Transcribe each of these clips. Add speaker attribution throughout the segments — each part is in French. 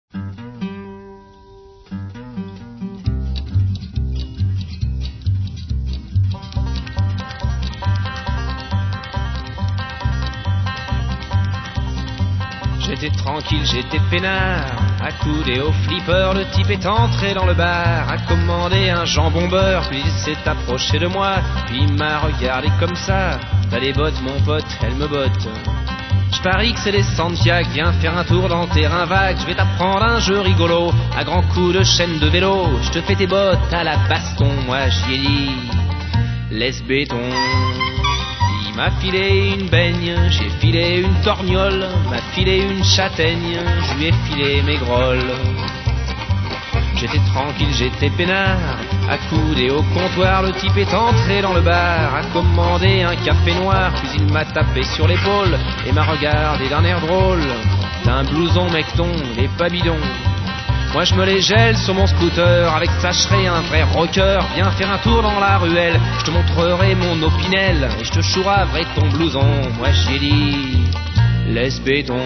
Speaker 1: J'étais tranquille, j'étais peinard, accoudé au flipper, le type est entré dans le bar, a commandé un jambon beurre, puis il s'est approché de moi, puis il m'a regardé comme ça. T'as des bottes mon pote, elles me bottent. Je parie que c'est les Santiago, viens faire un tour dans le terrain vague, je vais t'apprendre un jeu rigolo, à grands coups de chaîne de vélo, je te fais tes bottes à la baston, moi j'y ai dit, laisse béton. Il m'a filé une baigne, j'ai filé une torgnole, m'a filé une châtaigne, je lui ai filé mes grolles. J'étais tranquille, j'étais peinard, accoudé au comptoir, le type est entré dans le bar, a commandé un café noir, puis il m'a tapé sur l'épaule et m'a regardé d'un air drôle. T'as un blouson mecton, il est pas bidon. Moi je me les gèle sur mon scooter, avec ça je serai un vrai rocker. Viens faire un tour dans la ruelle, je te montrerai mon opinel, et je te chouraverai ton blouson. Moi j'y ai dit, laisse béton.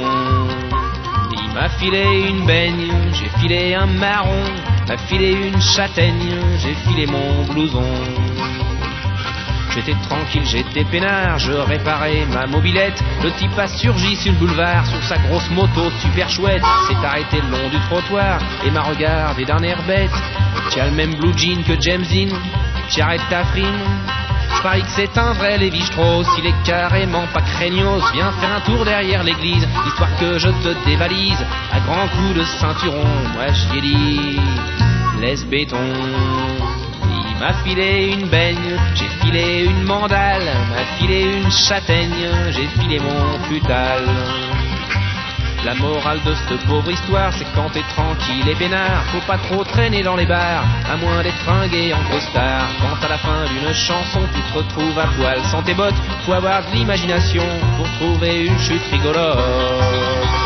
Speaker 1: Il m'a filé une baigne, j'ai filé un marron, m'a filé une châtaigne, j'ai filé mon blouson. J'étais tranquille, j'étais peinard, je réparais ma mobilette. Le type a surgi sur le boulevard, sur sa grosse moto super chouette. S'est arrêté le long du trottoir et m'a regardé d'un air bête. Tu as le même blue jean que James Dean, tu arrêtes ta frime. Je parie que c'est un vrai Lévi Strauss, il est carrément pas craignos. Viens faire un tour derrière l'église, histoire que je te dévalise à grands coups de ceinturon. Moi j'y ai dit, laisse béton. Il m'a filé une baigne, j'ai filé une mandale, m'a filé une châtaigne, j'ai filé mon futal. La morale de cette pauvre histoire, c'est quand t'es tranquille et peinard, faut pas trop traîner dans les bars, à moins d'être fringué en costard. Quand à la fin d'une chanson, tu te retrouves à poil sans tes bottes, faut avoir de l'imagination pour trouver une chute rigolote.